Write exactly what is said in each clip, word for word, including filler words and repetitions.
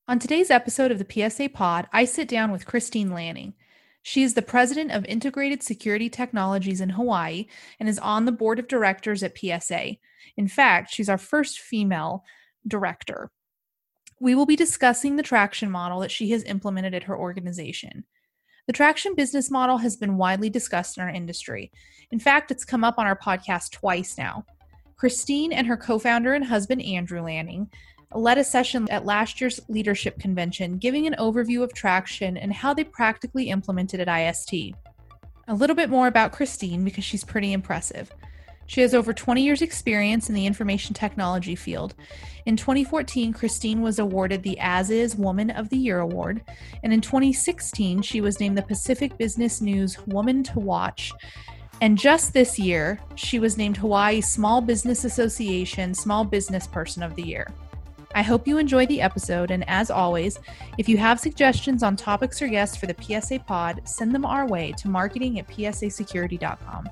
On today's episode of the P S A Pod, I sit down with Christine Lanning. She is the president of Integrated Security Technologies in Hawaii and is on the board of directors at P S A. In fact, she's our first female director. We will be discussing the traction model that she has implemented at her organization. The traction business model has been widely discussed in our industry. In fact, it's come up on our podcast twice now. Christine and her co-founder and husband, Andrew Lanning, led a session at last year's leadership convention giving an overview of traction and how they practically implemented at I S T. A little bit more about Christine because she's pretty impressive. She has over twenty years experience in the information technology field. In twenty fourteen, Christine was awarded the As Is Woman of the Year award, and in twenty sixteen, she was named the Pacific Business News Woman to Watch. And just this year, she was named Hawaii Small Business Association Small Business Person of the Year. I hope you enjoy the episode, and as always, if you have suggestions on topics or guests for the P S A Pod, send them our way to marketing at p s a security dot com.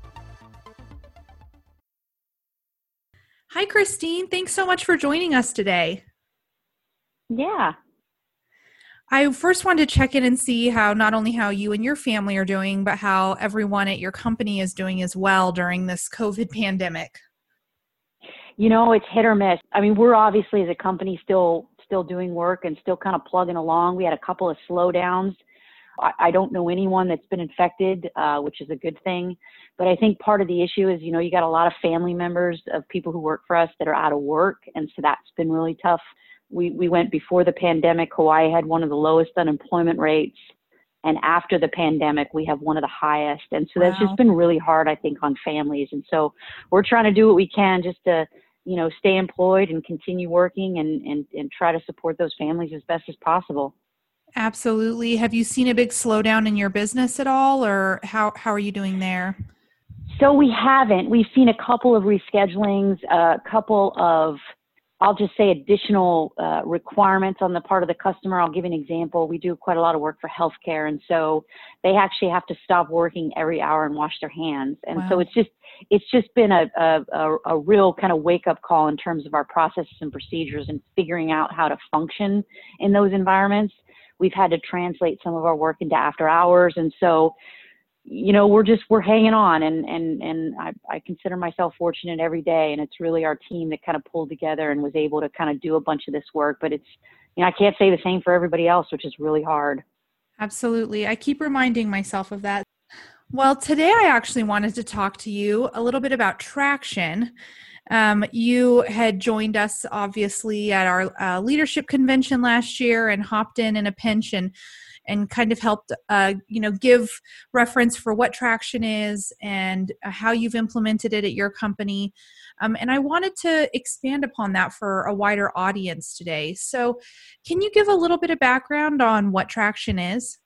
Hi, Christine. Thanks so much for joining us today. Yeah. I first wanted to check in and see how not only how you and your family are doing, but how everyone at your company is doing as well during this COVID pandemic. You know, it's hit or miss. I mean, we're obviously as a company still still doing work and still kind of plugging along. We had a couple of slowdowns. I, I don't know anyone that's been infected, uh, which is a good thing. But I think part of the issue is, you know, you got a lot of family members of people who work for us that are out of work. And so that's been really tough. We, we went before the pandemic. Hawaii had one of the lowest unemployment rates. And after the pandemic, we have one of the highest. And so that's Wow. just been really hard, I think, on families. And so we're trying to do what we can just to, you know, stay employed and continue working and, and, and try to support those families as best as possible. Absolutely. Have you seen a big slowdown in your business at all, or how, how are you doing there? So we haven't. We've seen a couple of reschedulings, a couple of, I'll just say, additional uh, requirements on the part of the customer. I'll give you an example. We do quite a lot of work for healthcare, and so they actually have to stop working every hour and wash their hands. And Wow. so it's just it's just been a, a, a real kind of wake-up call in terms of our processes and procedures and figuring out how to function in those environments. We've had to translate some of our work into after hours, and so you know, we're just, we're hanging on, and, and, and I, I consider myself fortunate every day. And it's really our team that kind of pulled together and was able to kind of do a bunch of this work, but it's, you know, I can't say the same for everybody else, which is really hard. Absolutely. I keep reminding myself of that. Well, today I actually wanted to talk to you a little bit about traction. Um, you had joined us obviously at our uh, leadership convention last year and hopped in in a pinch and and kind of helped, uh, you know, give reference for what traction is and how you've implemented it at your company. Um, and I wanted to expand upon that for a wider audience today. So can you give a little bit of background on what traction is?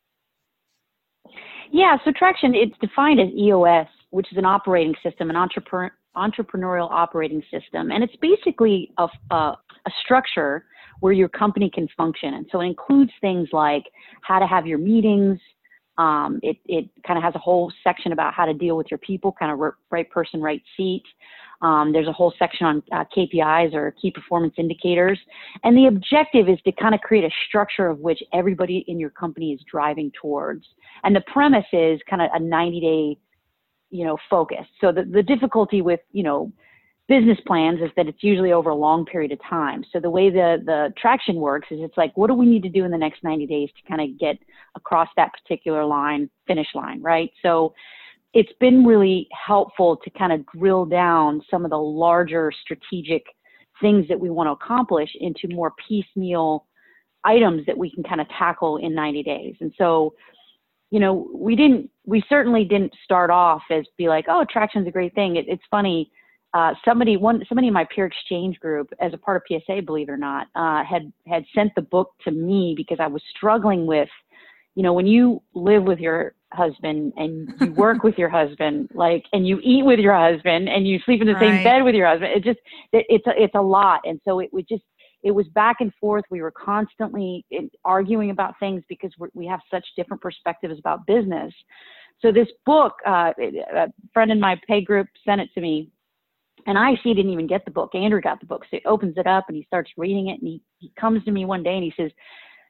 Yeah, so traction, it's defined as E O S, which is an operating system, an entrepreneur, entrepreneurial operating system. And it's basically a, a, a structure where your company can function. And so it includes things like how to have your meetings. Um, it it kind of has a whole section about how to deal with your people, kind of right person, right seat. Um, there's a whole section on uh, K P Is, or key performance indicators. And the objective is to kind of create a structure of which everybody in your company is driving towards. And the premise is kind of a ninety day, you know, focus. So the, the difficulty with, you know, business plans is that it's usually over a long period of time. So the way the, the traction works is it's like, what do we need to do in the next ninety days to kind of get across that particular line, finish line, right? So it's been really helpful to kind of drill down some of the larger strategic things that we want to accomplish into more piecemeal items that we can kind of tackle in ninety days. And so, you know, we didn't, we certainly didn't start off as be like, oh, traction's a great thing. It, it's funny. Uh, somebody, one, somebody in my peer exchange group, as a part of P S A, believe it or not, uh, had had sent the book to me because I was struggling with, you know, when you live with your husband and you work with your husband, like, and you eat with your husband and you sleep in the Right. same bed with your husband, it just, it, it's a, it's a lot, and so it would just, it was back and forth. We were constantly arguing about things because we're, we have such different perspectives about business. So this book, uh, a friend in my pay group sent it to me. And I see didn't even get the book. Andrew got the book. So he opens it up and he starts reading it. And he, he comes to me one day and he says,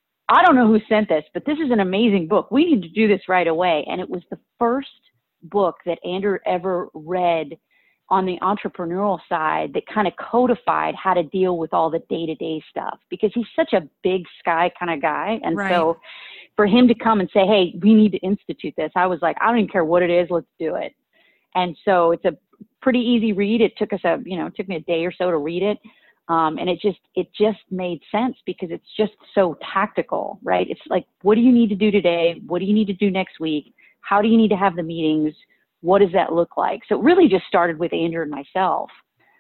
I don't know who sent this, but this is an amazing book. We need to do this right away. And it was the first book that Andrew ever read on the entrepreneurial side that kind of codified how to deal with all the day-to-day stuff, because he's such a big sky kind of guy. And right. so for him to come and say, hey, we need to institute this, I was like, I don't even care what it is, let's do it. And so it's a pretty easy read. It took us a, you know, it took me a day or so to read it. Um, and it just, it just made sense because it's just so tactical, right? It's like, what do you need to do today? What do you need to do next week? How do you need to have the meetings? What does that look like? So it really just started with Andrew and myself.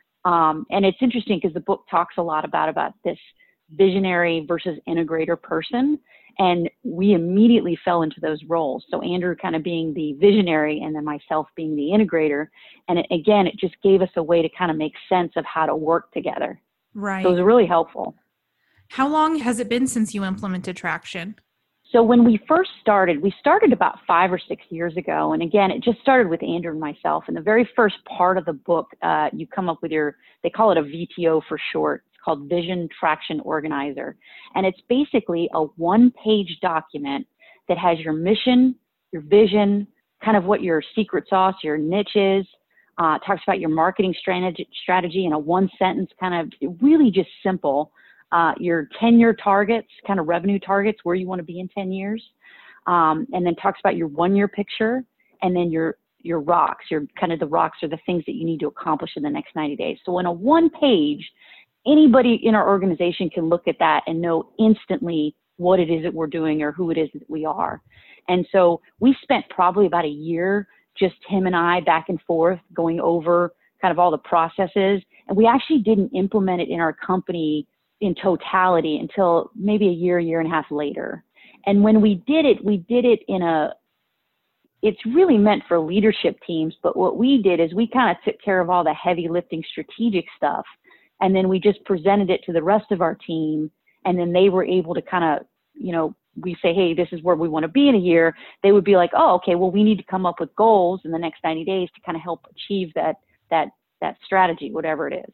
Um, and it's interesting because the book talks a lot about, about this visionary versus integrator person. And we immediately fell into those roles. So Andrew kind of being the visionary and then myself being the integrator. And it, again, it just gave us a way to kind of make sense of how to work together. Right. So it was really helpful. How long has it been since you implemented Traction? So when we first started, we started about five or six years ago. And again, it just started with Andrew and myself. And the very first part of the book, uh, you come up with your, they call it a V T O for short. It's called Vision Traction Organizer. And it's basically a one-page document that has your mission, your vision, kind of what your secret sauce, your niche is. Uh, talks about your marketing strategy, strategy in a one-sentence kind of really just simple. Uh, your ten-year targets, kind of revenue targets, where you want to be in ten years. Um, and then talks about your one-year picture, and then your your rocks, your kind of the rocks are the things that you need to accomplish in the next ninety days. So in a one page, anybody in our organization can look at that and know instantly what it is that we're doing or who it is that we are. And so we spent probably about a year, just him and I back and forth going over kind of all the processes. And we actually didn't implement it in our company in totality until maybe a year, year and a half later. And when we did it, we did it in a, it's really meant for leadership teams, but what we did is we kind of took care of all the heavy lifting strategic stuff. And then we just presented it to the rest of our team. And then they were able to kind of, you know, we say, hey, this is where we want to be in a year. They would be like, oh, okay, well, we need to come up with goals in the next ninety days to kind of help achieve that, that, that strategy, whatever it is.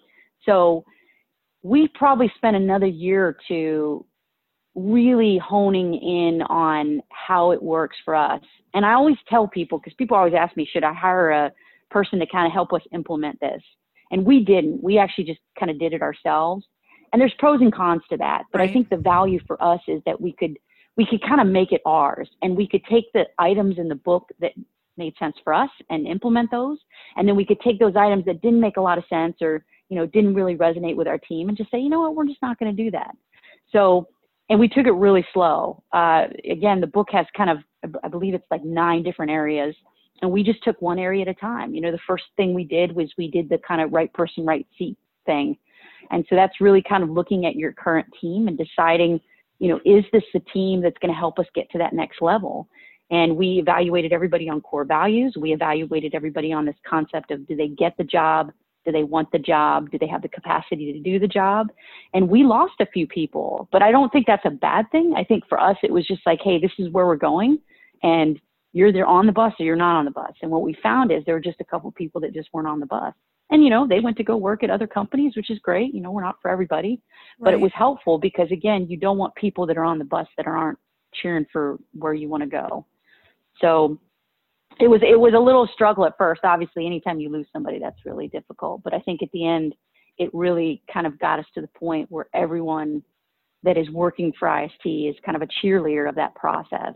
So we probably spent another year or two really honing in on how it works for us. And I always tell people, because people always ask me, should I hire a person to kind of help us implement this? And we didn't. We actually just kind of did it ourselves. And there's pros and cons to that. But right. I think the value for us is that we could we could kind of make it ours. And we could take the items in the book that made sense for us and implement those. And then we could take those items that didn't make a lot of sense or, you know, didn't really resonate with our team and just say, you know what, we're just not going to do that. So, and we took it really slow. Uh, again, the book has kind of, I believe it's like nine different areas. And we just took one area at a time. You know, the first thing we did was we did the kind of right person, right seat thing. And so that's really kind of looking at your current team and deciding, you know, is this the team that's going to help us get to that next level? And we evaluated everybody on core values. We evaluated everybody on this concept of, do they get the job? Do they want the job? Do they have the capacity to do the job? And we lost a few people, but I don't think that's a bad thing. I think for us, it was just like, hey, this is where we're going. And you're either on the bus or you're not on the bus. And what we found is there were just a couple people that just weren't on the bus. And, you know, they went to go work at other companies, which is great. You know, we're not for everybody, but right. It was helpful because, again, you don't want people that are on the bus that aren't cheering for where you want to go. So it was, it was a little struggle at first. Obviously, anytime you lose somebody, that's really difficult. But I think at the end, it really kind of got us to the point where everyone that is working for I S T is kind of a cheerleader of that process.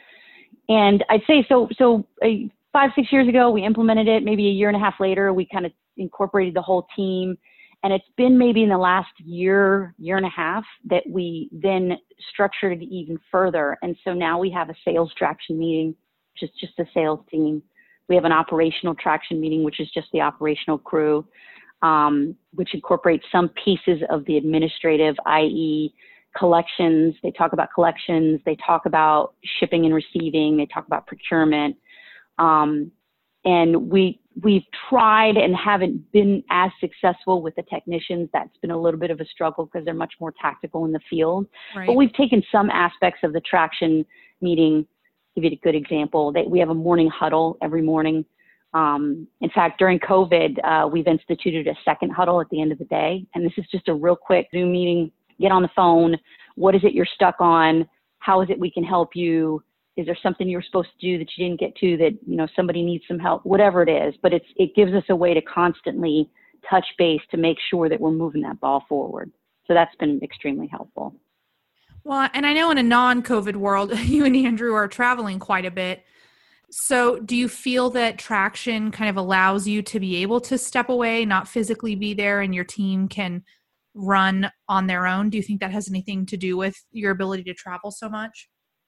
And I'd say, so, so uh, five, six years ago, we implemented it. Maybe a year and a half later, we kind of incorporated the whole team. And it's been maybe in the last year, year and a half that we then structured it even further. And so now we have a sales traction meeting, which is just a sales team. We have an operational traction meeting, which is just the operational crew, um, which incorporates some pieces of the administrative, that is collections. They talk about collections. They talk about shipping and receiving. They talk about procurement. Um, and we, we've tried and haven't been as successful with the technicians. That's been a little bit of a struggle because they're much more tactical in the field. Right. But we've taken some aspects of the traction meeting. Give you a good example that we have a morning huddle every morning Um, in fact, during COVID, uh, we've instituted a second huddle at the end of the day. And this is just a real quick Zoom meeting. Get on the phone. What is it you're stuck on? How is it we can help you? Is there something you were supposed to do that you didn't get to that, you know, somebody needs some help, whatever it is. But it's, it gives us a way to constantly touch base to make sure that we're moving that ball forward. So that's been extremely helpful. Well, and I know in a non-COVID world, you and Andrew are traveling quite a bit. So do you feel that Traction kind of allows you to be able to step away, not physically be there, and your team can run on their own? Do you think that has anything to do with your ability to travel so much?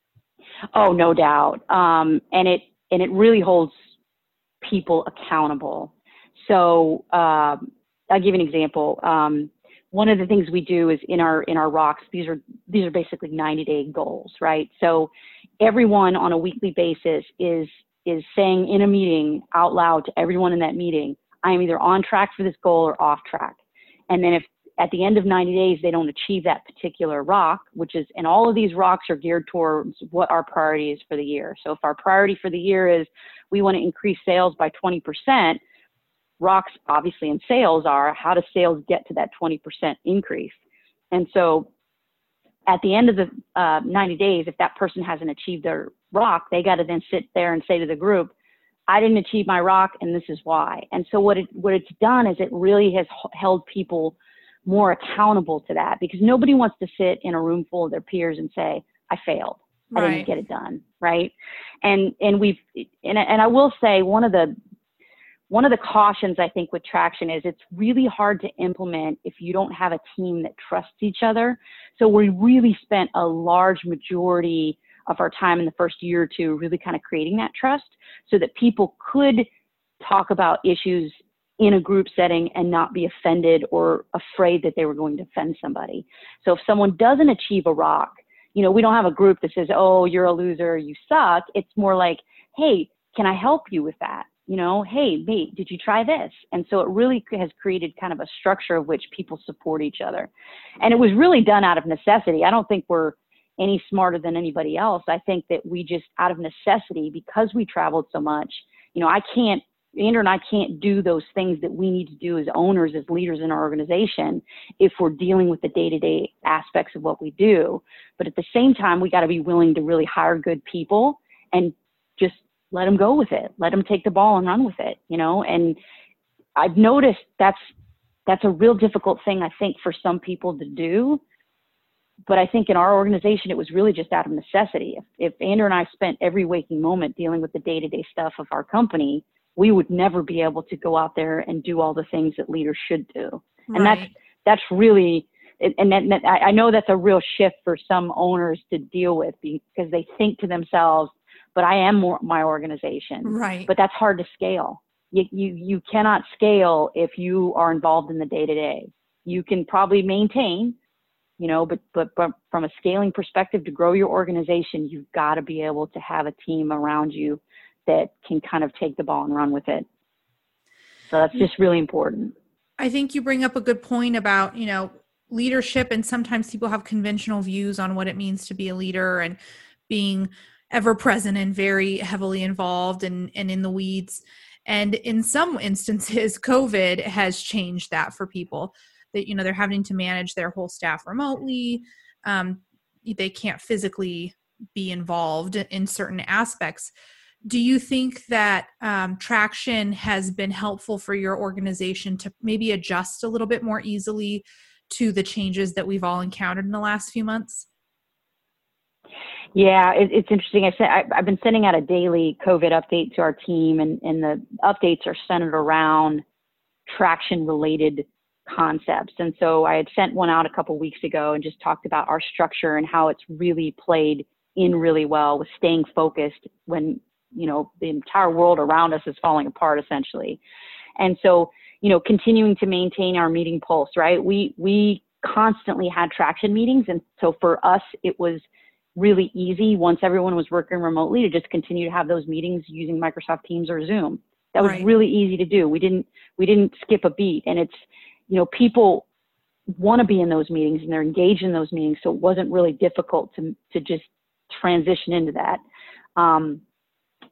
Oh, no doubt. Um, and it, and it really holds people accountable. So um, I'll give you an example. Um, one of the things we do is in our, in our rocks, these are, these are basically ninety day goals, right? So everyone on a weekly basis is, is saying in a meeting out loud to everyone in that meeting, I am either on track for this goal or off track. And then if at the end of ninety days, they don't achieve that particular rock, which is, and all of these rocks are geared towards what our priority is for the year. So if our priority for the year is we want to increase sales by twenty percent, rocks obviously in sales are how does sales get to that twenty percent increase? And so at the end of the uh, ninety days, if that person hasn't achieved their rock, they got to then sit there and say to the group, I didn't achieve my rock and this is why. And so what it, what it's done is it really has held people more accountable to that, because nobody wants to sit in a room full of their peers and say, I failed. I Right. didn't get it done. Right. And, and we've, and, and I will say one of the, one of the cautions I think with Traction is it's really hard to implement if you don't have a team that trusts each other. So we really spent a large majority of our time in the first year or two really kind of creating that trust so that people could talk about issues in a group setting and not be offended or afraid that they were going to offend somebody. So if someone doesn't achieve a rock, you know, we don't have a group that says, oh, you're a loser, you suck. It's more like, hey, can I help you with that? You know, hey, mate, did you try this? And so it really has created kind of a structure of which people support each other. And it was really done out of necessity. I don't think we're any smarter than anybody else. I think that we just, out of necessity, because we traveled so much, you know, I can't, Andrew and I can't do those things that we need to do as owners, as leaders in our organization, if we're dealing with the day-to-day aspects of what we do. But at the same time, we got to be willing to really hire good people and just let them go with it. Let them take the ball and run with it, you know? And I've noticed that's, that's a real difficult thing, I think, for some people to do. But I think in our organization, it was really just out of necessity. If, if Andrew and I spent every waking moment dealing with the day-to-day stuff of our company, we would never be able to go out there and do all the things that leaders should do. And Right. that's, that's really, and that, that, I know that's a real shift for some owners to deal with, because they think to themselves, but I am more my organization. Right. But that's hard to scale. You, you, you cannot scale if you are involved in the day-to-day. You can probably maintain, you know, but, but, but from a scaling perspective, to grow your organization, you've got to be able to have a team around you that can kind of take the ball and run with it. So that's just really important. I think you bring up a good point about, you know, leadership, and sometimes people have conventional views on what it means to be a leader, and being ever present and very heavily involved and, and in the weeds. And in some instances, COVID has changed that for people, that, you know, they're having to manage their whole staff remotely. Um, they can't physically be involved in certain aspects. Do you think that um, Traction has been helpful for your organization to maybe adjust a little bit more easily to the changes that we've all encountered in the last few months? Yeah, it, it's interesting. I said, I, I've been sending out a daily COVID update to our team, and, and the updates are centered around Traction-related concepts. And so I had sent one out a couple weeks ago and just talked about our structure and how it's really played in really well with staying focused when, you know, the entire world around us is falling apart, essentially. And so, you know, continuing to maintain our meeting pulse, right? We, we constantly had Traction meetings. And so for us, it was really easy once everyone was working remotely to just continue to have those meetings using Microsoft Teams or Zoom. That was Right. really easy to do. We didn't, we didn't skip a beat. And it's, you know, people want to be in those meetings and they're engaged in those meetings. So it wasn't really difficult to, to just transition into that. Um,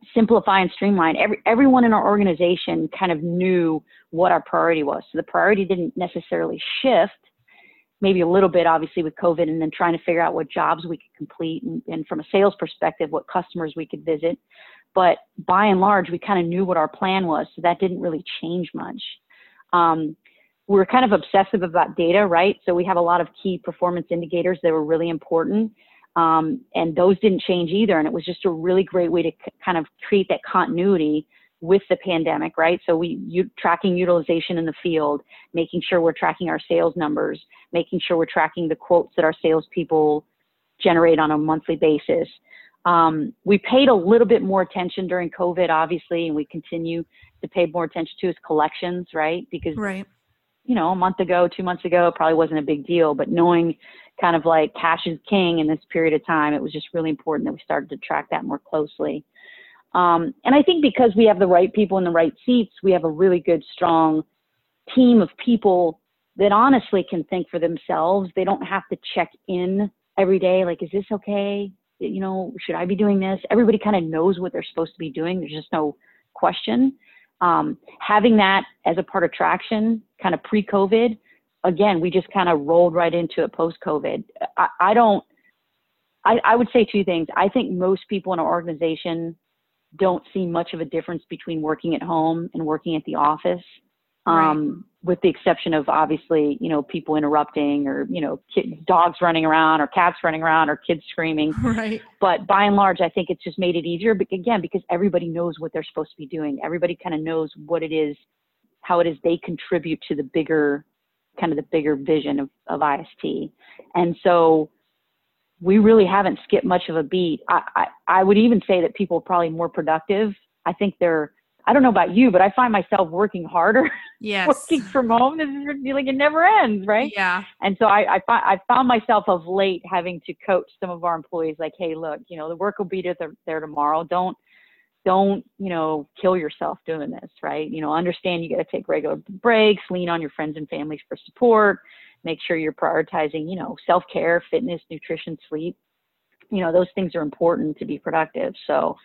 simplify and streamline. Every, everyone in our organization kind of knew what our priority was. So the priority didn't necessarily shift, maybe a little bit, obviously, with COVID, and then trying to figure out what jobs we could complete, and, and from a sales perspective, what customers we could visit. But by and large, we kind of knew what our plan was, so that didn't really change much. Um, we were kind of obsessive about data, right? So we have a lot of key performance indicators that were really important, um, and those didn't change either. And it was just a really great way to c- kind of create that continuity with the pandemic, right? So we you, tracking utilization in the field, making sure we're tracking our sales numbers, making sure we're tracking the quotes that our salespeople generate on a monthly basis. Um, we paid a little bit more attention during COVID, obviously, and we continue to pay more attention to is collections, right? Because, right. you know, a month ago, two months ago, it probably wasn't a big deal, but knowing kind of like cash is king in this period of time, it was just really important that we started to track that more closely. Um, and I think because we have the right people in the right seats, we have a really good, strong team of people that honestly can think for themselves. They don't have to check in every day, like, is this okay? You know, should I be doing this? Everybody kind of knows what they're supposed to be doing. There's just no question. Um, having that as a part of Traction, kind of pre-COVID, again, we just kind of rolled right into it post-COVID. I, I don't, I, I would say two things. I think most people in our organization don't see much of a difference between working at home and working at the office, um, right. with the exception of obviously, you know, people interrupting or, you know, kids, dogs running around or cats running around or kids screaming. Right. But by and large, I think it's just made it easier. But again, because everybody knows what they're supposed to be doing. Everybody kind of knows what it is, how it is they contribute to the bigger, kind of the bigger vision of, of I S T. And so we really haven't skipped much of a beat. I, I, I would even say that people are probably more productive. I think they're, I don't know about you, but I find myself working harder. Yes. Working from home. This is like it never ends, right? Yeah. And so I, I, fi- I found myself of late having to coach some of our employees like, hey, look, you know, the work will be there, there tomorrow. Don't, don't, you know, kill yourself doing this, right? You know, understand you got to take regular breaks, lean on your friends and families for support. Make sure you're prioritizing, you know, self-care, fitness, nutrition, sleep. You know, those things are important to be productive. So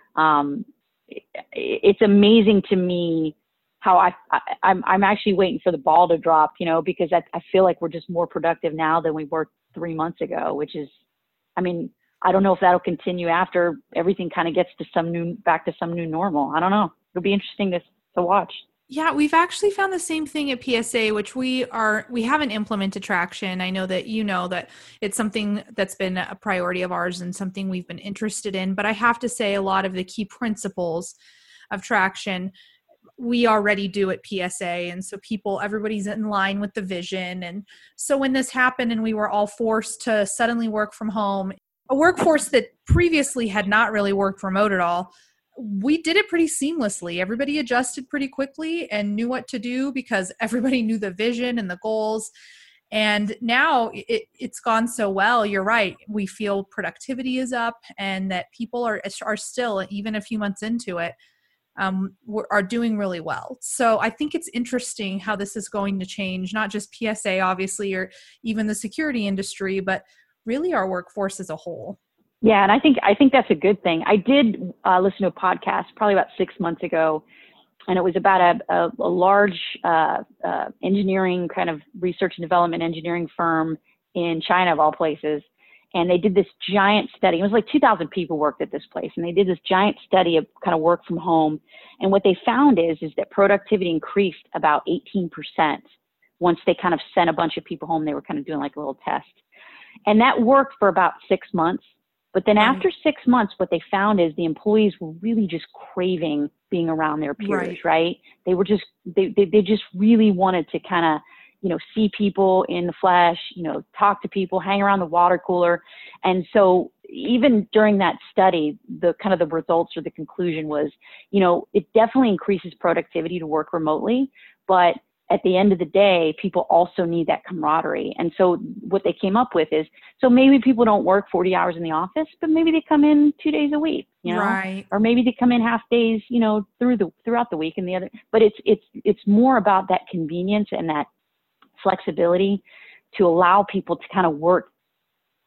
um, it, it's amazing to me how I, I, I'm, I'm actually waiting for the ball to drop, you know, because I, I feel like we're just more productive now than we were three months ago, which is, I mean, I don't know if that'll continue after everything kind of gets to some new, back to some new normal. I don't know. It'll be interesting to, to watch. Yeah, we've actually found the same thing at P S A, which we are, we haven't implemented Traction. I know that you know that it's something that's been a priority of ours and something we've been interested in, but I have to say a lot of the key principles of Traction, we already do at P S A. And so people, everybody's in line with the vision. And so when this happened and we were all forced to suddenly work from home, a workforce that previously had not really worked remote at all, we did it pretty seamlessly. Everybody adjusted pretty quickly and knew what to do because everybody knew the vision and the goals. And now it, it's gone so well. You're right. We feel productivity is up and that people are, are still, even a few months into it, um, are doing really well. So I think it's interesting how this is going to change, not just P S A, obviously, or even the security industry, but really our workforce as a whole. Yeah, and I think I think that's a good thing. I did uh, listen to a podcast probably about six months ago, and it was about a, a, a large uh, uh, engineering kind of research and development engineering firm in China, of all places. And they did this giant study. It was like two thousand people worked at this place, and they did this giant study of kind of work from home. And what they found is is that productivity increased about eighteen percent once they kind of sent a bunch of people home. They were kind of doing like a little test, and that worked for about six months. But then after six months, what they found is the employees were really just craving being around their peers, right? right? They were just, they, they, they just really wanted to kind of, you know, see people in the flesh, you know, talk to people, hang around the water cooler. And so even during that study, the kind of the results or the conclusion was, you know, it definitely increases productivity to work remotely, but at the end of the day, people also need that camaraderie. And so what they came up with is, so maybe people don't work forty hours in the office, but maybe they come in two days a week, you know, right. or maybe they come in half days, you know, through the, throughout the week and the other, but it's, it's, it's more about that convenience and that flexibility to allow people to kind of work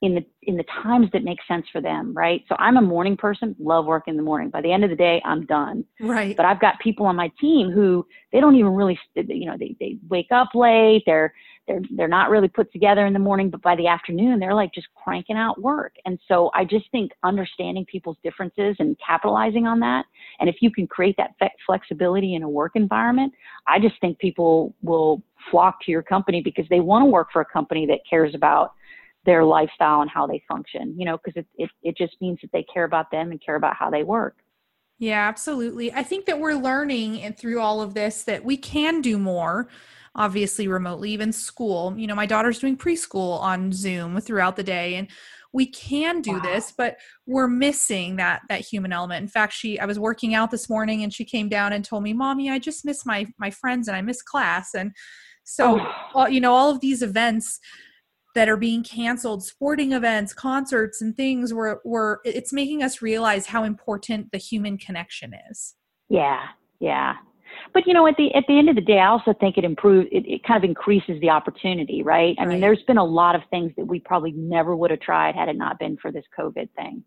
in the in the times that make sense for them, right? So I'm a morning person, love working in the morning. By the end of the day, I'm done. Right. But I've got people on my team who they don't even really, you know, they, they wake up late. They're they're they're not really put together in the morning, but by the afternoon, they're like just cranking out work. And so I just think understanding people's differences and capitalizing on that, and if you can create that flexibility in a work environment, I just think people will flock to your company because they want to work for a company that cares about their lifestyle and how they function, you know, because it, it, it just means that they care about them and care about how they work. Yeah, absolutely. I think that we're learning and through all of this that we can do more, obviously remotely, even school. You know, my daughter's doing preschool on Zoom throughout the day, and we can do Wow. this, but we're missing that that human element. In fact, she I was working out this morning and she came down and told me, "Mommy, I just miss my my friends and I miss class." And so, Oh. all, you know, all of these events that are being canceled, sporting events, concerts, and things where, where it's making us realize how important the human connection is. Yeah, yeah. But, you know, at the at the end of the day, I also think it improves, it, it kind of increases the opportunity, right? I Right. mean, there's been a lot of things that we probably never would have tried had it not been for this COVID thing.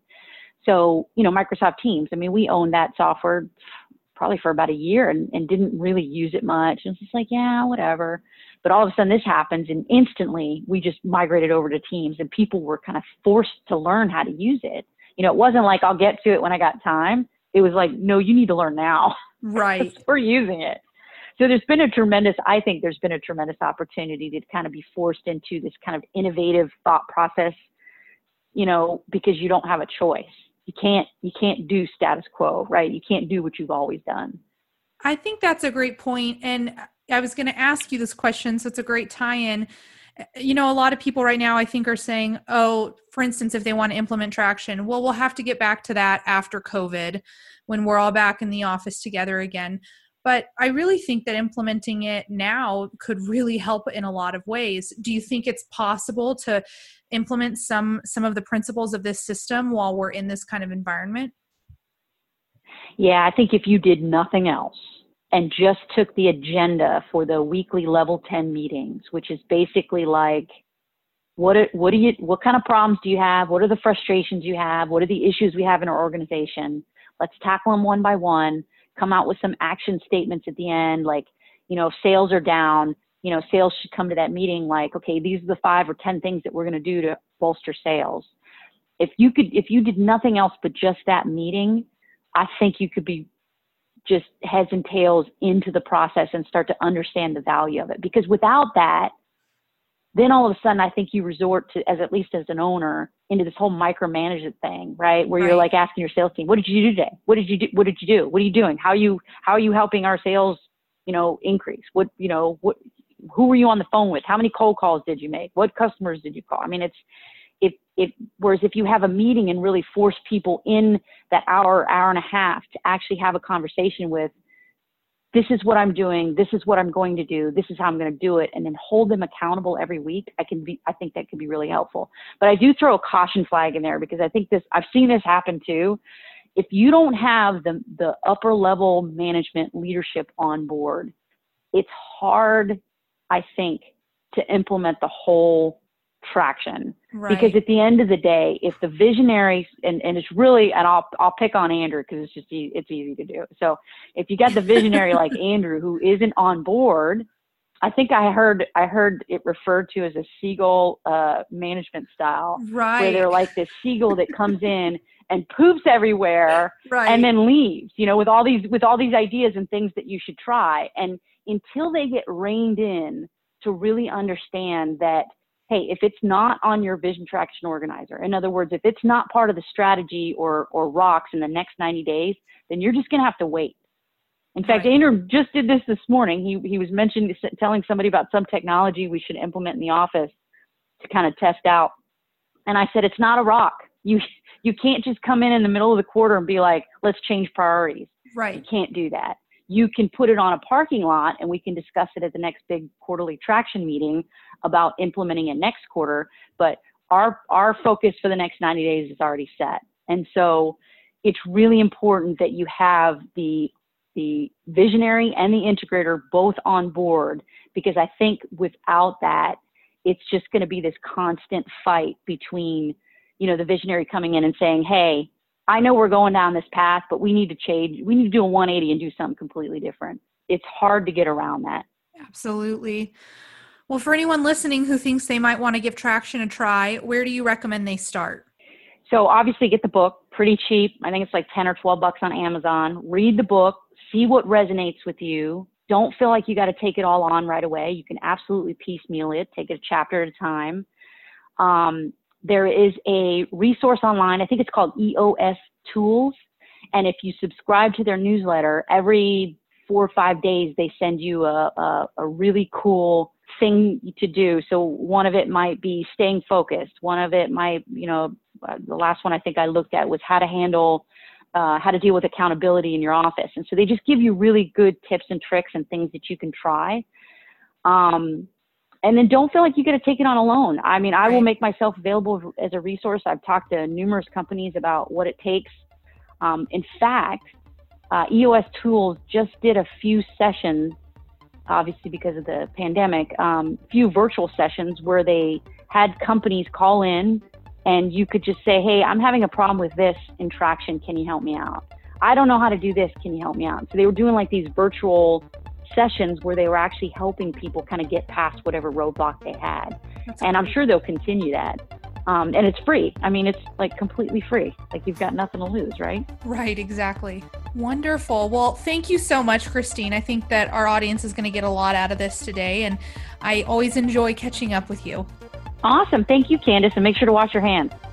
So, you know, Microsoft Teams, I mean, we owned that software probably for about a year and, and didn't really use it much. And it's just like, yeah, whatever. But all of a sudden this happens and instantly we just migrated over to Teams and people were kind of forced to learn how to use it. You know, it wasn't like I'll get to it when I got time. It was like, no, you need to learn now. Right. We're using it. So there's been a tremendous, I think there's been a tremendous opportunity to kind of be forced into this kind of innovative thought process, you know, because you don't have a choice. You can't, you can't do status quo, right? You can't do what you've always done. I think that's a great point. And I was going to ask you this question, so it's a great tie-in. You know, a lot of people right now, I think, are saying, oh, for instance, if they want to implement Traction, well, we'll have to get back to that after COVID when we're all back in the office together again. But I really think that implementing it now could really help in a lot of ways. Do you think it's possible to implement some some of the principles of this system while we're in this kind of environment? Yeah, I think if you did nothing else and just took the agenda for the weekly level ten meetings, which is basically like, what are, what do you, what kind of problems do you have? What are the frustrations you have? What are the issues we have in our organization? Let's tackle them one by one, come out with some action statements at the end. Like, you know, if sales are down, you know, sales should come to that meeting like, okay, these are the five or ten things that we're going to do to bolster sales. If you could, if you did nothing else but just that meeting, I think you could be just heads and tails into the process and start to understand the value of it. Because without that, then all of a sudden, I think you resort to, as at least as an owner, into this whole micromanagement thing, right? Where Right. you're like asking your sales team, what did you do today? What did you do? What did you do? What are you doing? How are you, how are you helping our sales, you know, increase? What, you know, what, who were you on the phone with? How many cold calls did you make? What customers did you call? I mean, it's, if, if, whereas if you have a meeting and really force people in that hour, hour and a half to actually have a conversation with, this is what I'm doing, this is what I'm going to do, this is how I'm going to do it, and then hold them accountable every week, I can be, I think that could be really helpful. But I do throw a caution flag in there because I think this, I've seen this happen too. If you don't have the, the upper level management leadership on board, it's hard, I think, to implement the whole Traction. Right. Because at the end of the day, if the visionaries, and, and it's really, and I'll, I'll pick on Andrew because it's just, e- it's easy to do. So if you got the visionary like Andrew, who isn't on board, I think I heard, I heard it referred to as a seagull uh, management style, Right. where they're like this seagull that comes in and poops everywhere Right. and then leaves, you know, with all these, with all these ideas and things that you should try. And until they get reined in to really understand that, hey, if it's not on your vision traction organizer, in other words, if it's not part of the strategy or, or rocks in the next ninety days, then you're just going to have to wait. In fact, Right. Andrew just did this this morning. He, he was mentioning, telling somebody about some technology we should implement in the office to kind of test out. And I said, it's not a rock. You, you can't just come in in the middle of the quarter and be like, let's change priorities. Right. You can't do that. You can put it on a parking lot and we can discuss it at the next big quarterly Traction meeting about implementing it next quarter. But our, our focus for the next ninety days is already set. And so it's really important that you have the, the visionary and the integrator both on board, because I think without that, it's just going to be this constant fight between, you know, the visionary coming in and saying, hey, I know we're going down this path, but we need to change. We need to do a one eighty and do something completely different. It's hard to get around that. Absolutely. Well, for anyone listening who thinks they might want to give Traction a try, where do you recommend they start? So obviously get the book, pretty cheap. I think it's like ten or twelve bucks on Amazon. Read the book, see what resonates with you. Don't feel like you got to take it all on right away. You can absolutely piecemeal it, take it a chapter at a time. Um, there is a resource online. I think it's called E O S Tools. And if you subscribe to their newsletter, every four or five days, they send you a, a, a really cool thing to do. So one of it might be staying focused. One of it might, you know, uh, the last one I think I looked at was how to handle, uh, how to deal with accountability in your office. And so they just give you really good tips and tricks and things that you can try. Um, and then don't feel like you got to take it on alone. I mean, I will make myself available as a resource. I've talked to numerous companies about what it takes. Um, in fact, uh, E O S Tools just did a few sessions, obviously because of the pandemic, um, few virtual sessions where they had companies call in and you could just say, hey, I'm having a problem with this in Traction. Can you help me out? I don't know how to do this. Can you help me out? So they were doing like these virtual sessions where they were actually helping people kind of get past whatever roadblock they had. That's and great. I'm sure they'll continue that. Um, and it's free. I mean, it's like completely free. Like you've got nothing to lose, right? Right, exactly. Wonderful. Well, thank you so much, Christine. I think that our audience is going to get a lot out of this today, and I always enjoy catching up with you. Awesome. Thank you, Candace, and make sure to wash your hands.